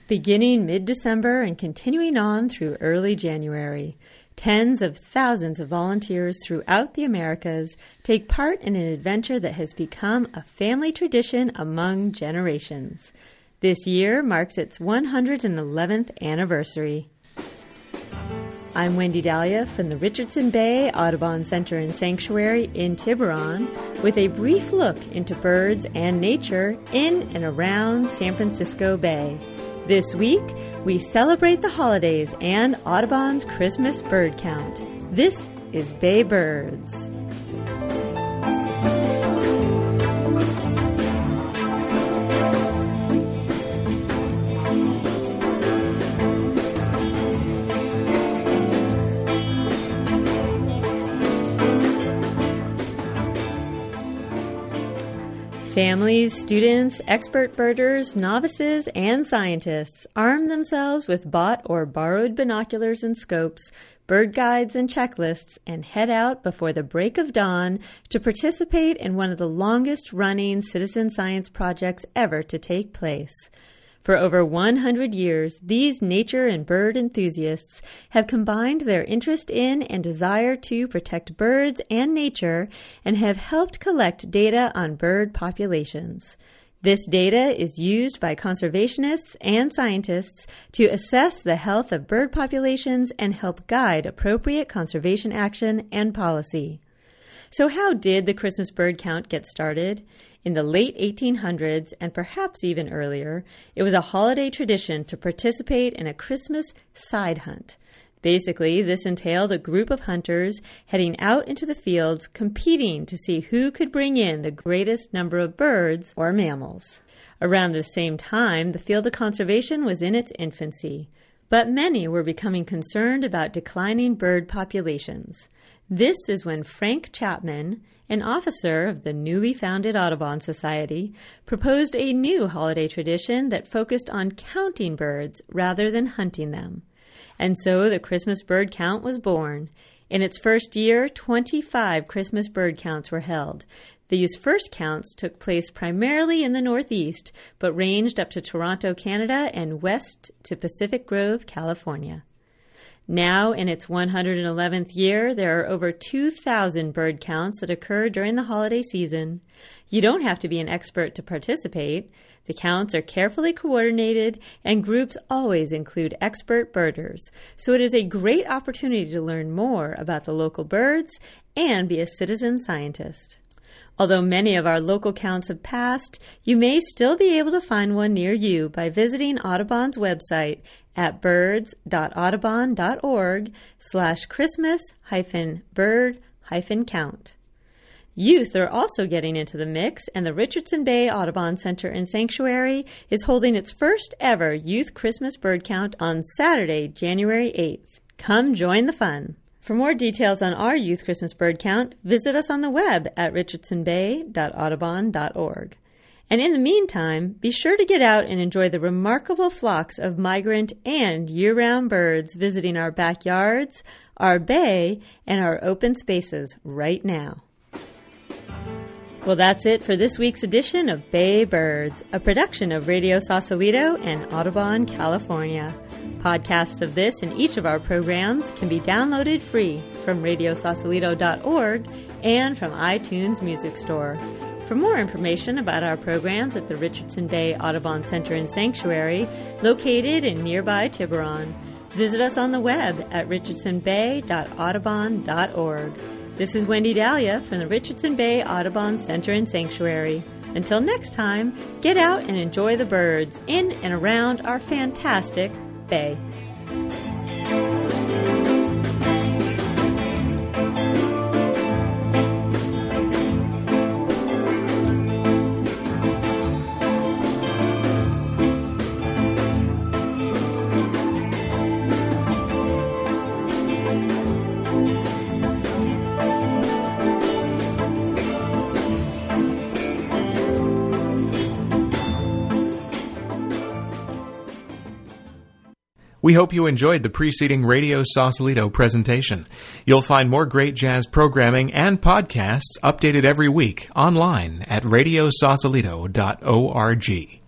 Beginning mid-December and continuing on through early January, tens of thousands of volunteers throughout the Americas take part in an adventure that has become a family tradition among generations. This year marks its 111th anniversary. I'm Wendy Dahlia from the Richardson Bay Audubon Center and Sanctuary in Tiburon with a brief look into birds and nature in and around San Francisco Bay. This week, we celebrate the holidays and Audubon's Christmas bird count. This is Bay Birds. Families, students, expert birders, novices, and scientists arm themselves with bought or borrowed binoculars and scopes, bird guides and checklists, and head out before the break of dawn to participate in one of the longest-running citizen science projects ever to take place. For over 100 years, these nature and bird enthusiasts have combined their interest in and desire to protect birds and nature and have helped collect data on bird populations. This data is used by conservationists and scientists to assess the health of bird populations and help guide appropriate conservation action and policy. So how did the Christmas bird count get started? In the late 1800s, and perhaps even earlier, it was a holiday tradition to participate in a Christmas side hunt. Basically, this entailed a group of hunters heading out into the fields competing to see who could bring in the greatest number of birds or mammals. Around the same time, the field of conservation was in its infancy, but many were becoming concerned about declining bird populations. This is when Frank Chapman, an officer of the newly founded Audubon Society, proposed a new holiday tradition that focused on counting birds rather than hunting them. And so the Christmas bird count was born. In its first year, 25 Christmas bird counts were held. These first counts took place primarily in the Northeast, but ranged up to Toronto, Canada, and west to Pacific Grove, California. Now, in its 111th year, there are over 2,000 bird counts that occur during the holiday season. You don't have to be an expert to participate. The counts are carefully coordinated, and groups always include expert birders, so it is a great opportunity to learn more about the local birds and be a citizen scientist. Although many of our local counts have passed, you may still be able to find one near you by visiting Audubon's website at birds.audubon.org/Christmas-bird-count. Youth are also getting into the mix, and the Richardson Bay Audubon Center and Sanctuary is holding its first ever Youth Christmas Bird Count on Saturday, January 8th. Come join the fun. For more details on our Youth Christmas Bird Count, visit us on the web at richardsonbay.audubon.org. And in the meantime, be sure to get out and enjoy the remarkable flocks of migrant and year-round birds visiting our backyards, our bay, and our open spaces right now. Well, that's it for this week's edition of Bay Birds, a production of Radio Sausalito and Audubon, California. Podcasts of this and each of our programs can be downloaded free from radiosausalito.org and from iTunes Music Store. For more information about our programs at the Richardson Bay Audubon Center and Sanctuary, located in nearby Tiburon, visit us on the web at richardsonbay.audubon.org. This is Wendy Dahlia from the Richardson Bay Audubon Center and Sanctuary. Until next time, get out and enjoy the birds in and around our fantastic bay. We hope you enjoyed the preceding Radio Sausalito presentation. You'll find more great jazz programming and podcasts updated every week online at radiosausalito.org.